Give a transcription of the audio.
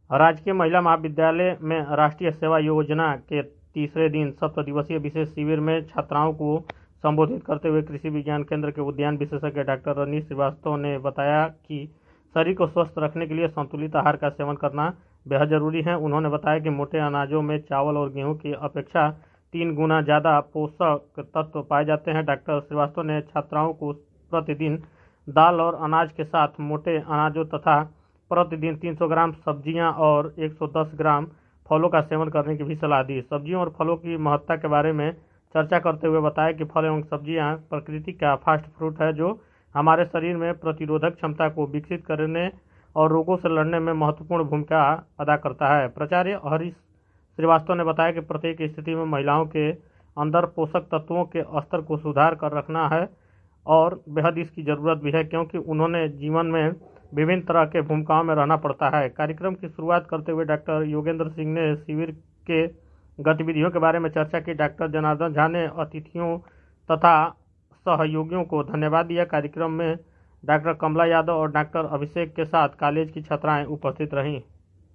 राजकीय महिला महाविद्यालय में राष्ट्रीय सेवा योजना के तीसरे दिन 7 दिवसीय विशेष शिविर में छात्राओं को संबोधित करते हुए कृषि विज्ञान केंद्र के उद्यान विशेषज्ञ डॉक्टर रनीश श्रीवास्तव ने बताया कि शरीर को स्वस्थ रखने के लिए संतुलित आहार का सेवन करना बेहद जरूरी है। उन्होंने बताया कि मोटे अनाजों में चावल और गेहूं की अपेक्षा 3 गुना ज़्यादा पोषक तत्व पाए जाते हैं। डॉक्टर श्रीवास्तव ने छात्राओं को प्रतिदिन दाल और अनाज के साथ मोटे अनाजों तथा प्रतिदिन 300 ग्राम सब्जियां और 110 ग्राम फलों का सेवन करने की भी सलाह दी। सब्जियों और फलों की महत्ता के बारे में चर्चा करते हुए बताया कि फल एवं सब्जियां प्रकृति का फास्ट फूड है जो हमारे शरीर में प्रतिरोधक क्षमता को विकसित करने और रोगों से लड़ने में महत्वपूर्ण भूमिका अदा करता है। प्राचार्य हरीश श्रीवास्तव ने बताया कि प्रत्येक स्थिति में महिलाओं के अंदर पोषक तत्वों के स्तर को सुधार कर रखना है और बेहद इसकी ज़रूरत भी है, क्योंकि उन्होंने जीवन में विभिन्न तरह के भूमिकाओं में रहना पड़ता है। कार्यक्रम की शुरुआत करते हुए डॉक्टर योगेंद्र सिंह ने शिविर के गतिविधियों के बारे में चर्चा की। डॉक्टर जनार्दन झा ने अतिथियों तथा सहयोगियों को धन्यवाद दिया। कार्यक्रम में डॉक्टर कमला यादव और डॉक्टर अभिषेक के साथ कॉलेज की छात्राएं उपस्थित रहीं।